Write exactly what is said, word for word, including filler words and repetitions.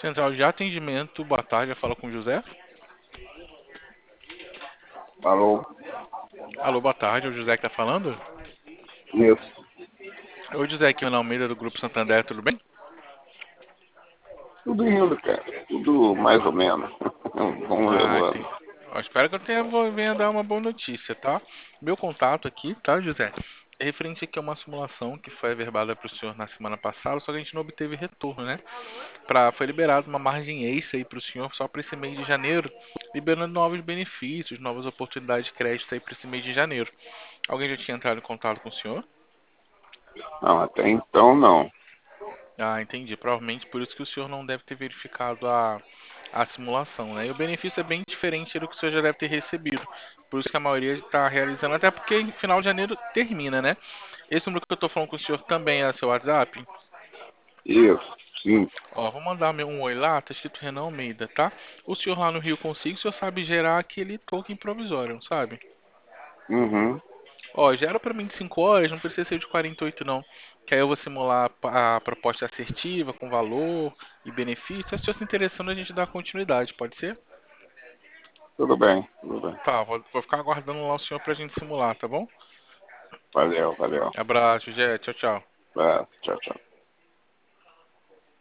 Central de atendimento, boa tarde, fala com o José. Alô? Alô, boa tarde, é o José que tá falando? Isso. Oi, José, aqui é o Almeida do Grupo Santander, tudo bem? Tudo indo, cara. Tudo mais ou menos. Vamos Ah, levando. sim. Eu espero que eu tenha vou- venha dar uma boa notícia, tá? Meu contato aqui, tá, José? É referente aqui a uma simulação que foi averbada para o senhor na semana passada, só que a gente não obteve retorno, né? Pra, foi liberado uma margem extra aí para o senhor só para esse mês de janeiro, liberando novos benefícios, novas oportunidades de crédito aí para esse mês de janeiro. Alguém já tinha entrado em contato com o senhor? Não, até então não. Ah, entendi. Provavelmente por isso que o senhor não deve ter verificado a, a simulação, né? E o benefício é bem diferente do que o senhor já deve ter recebido. Por isso que a maioria está realizando, até porque em final de janeiro termina, né? Esse número que eu estou falando com o senhor também é seu WhatsApp? Isso, sim. Ó, vou mandar meu um oi lá, tá escrito Renan Almeida, tá? O senhor lá no Rio consigo, o senhor sabe gerar aquele token provisório, não sabe? Uhum. Ó, gera pra mim de cinco horas, não precisa ser de quarenta e oito não. Que aí eu vou simular a a proposta assertiva com valor e benefício. Se o senhor se interessando, a gente dá continuidade, pode ser? Tudo bem, tudo bem. Tá, vou, vou ficar aguardando lá o senhor pra gente simular, tá bom? Valeu, valeu. Abraço, Jé, tchau, tchau. Abraço. Tchau, tchau.